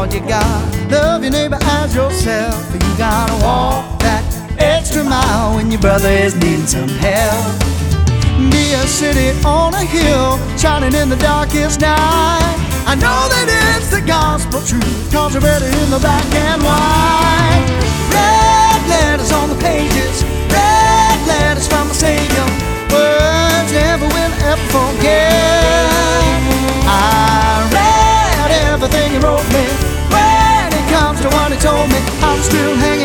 all you got. Love your neighbor as yourself. You gotta walk that extra mile when your brother is needing some help. Be a city on a hill, shining in the darkest night. I know that it's the gospel truth, 'cause you're better in the black and white. Red letters on the pages, red letters from a Savior. Words never will ever forget. I read everything he wrote me. When it comes to what he told me, I'm still hanging